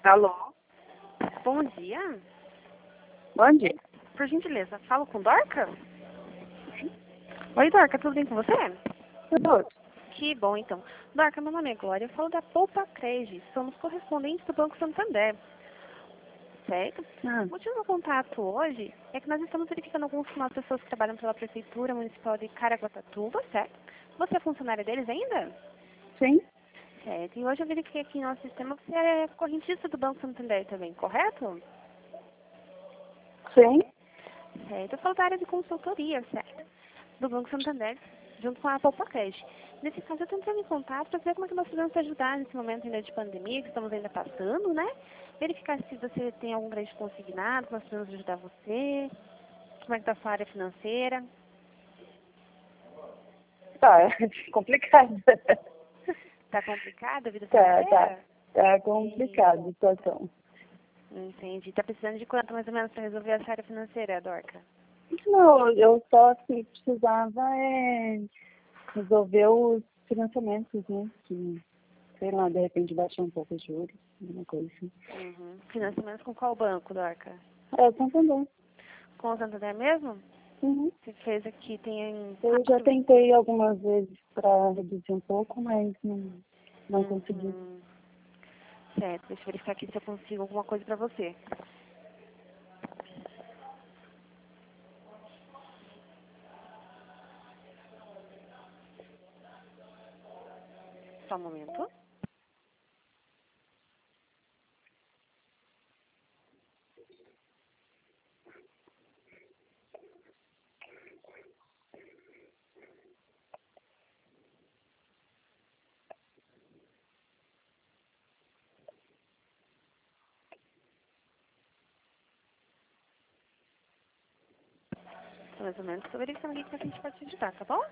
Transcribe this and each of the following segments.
Alô? Bom dia. Bom dia. Por gentileza, falo com Dorca? Oi, Dorca, tudo bem com você? Tudo. Que bom, então. Dorca, meu nome é Glória, eu falo da Poupa Crede. Somos correspondentes do Banco Santander. Certo? O motivo do contato hoje é que nós estamos verificando algumas pessoas que trabalham pela Prefeitura Municipal de Caraguatatuba, certo? Você é funcionária deles ainda? Sim? Certo. E hoje eu verifiquei aqui no nosso sistema que você é correntista do Banco Santander também, correto? Sim? Certo. Eu falo da área de consultoria, certo? Do Banco Santander, junto com a Poupa Crede. Nesse caso, eu estou entrando em contato para ver como é que nós podemos te ajudar nesse momento ainda de pandemia, que estamos ainda passando, né? Verificar se você tem algum crédito consignado, que nós podemos ajudar você, como é que está a sua área financeira. Tá, é complicado. Está complicada a vida Tá financeira? complicado a situação. Entendi. Está precisando de quanto mais ou menos para resolver essa área financeira, Dorca? Não, eu só assim, precisava resolver os financiamentos, né? Que, sei lá, de repente baixar um pouco os juros, alguma coisa assim. Financiamentos com qual banco, Dorca? É, Santander. Com o Santander mesmo? Uhum. Você fez aqui, tem... Eu já tentei algumas vezes para reduzir um pouco, mas não consegui. Certo, deixa eu verificar aqui se eu consigo alguma coisa para você. Só um momento. Mais ou menos, estou verificando aqui que a gente pode te ajudar, tá bom?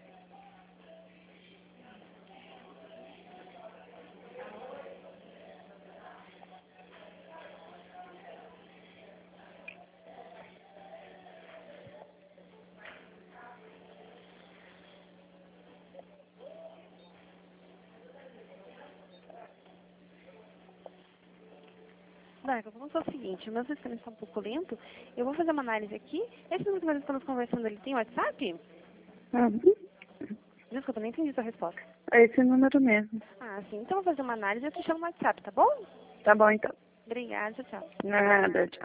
Darca, vamos fazer o seguinte, o meu sistema está um pouco lento, eu vou fazer uma análise aqui. Esse número que nós estamos conversando, ele tem WhatsApp? Uhum. Desculpa, nem entendi sua resposta. É esse número mesmo. Ah, sim, então eu vou fazer uma análise e eu te chamo no WhatsApp, tá bom? Tá bom, então. Obrigada, tchau. Nada, tchau.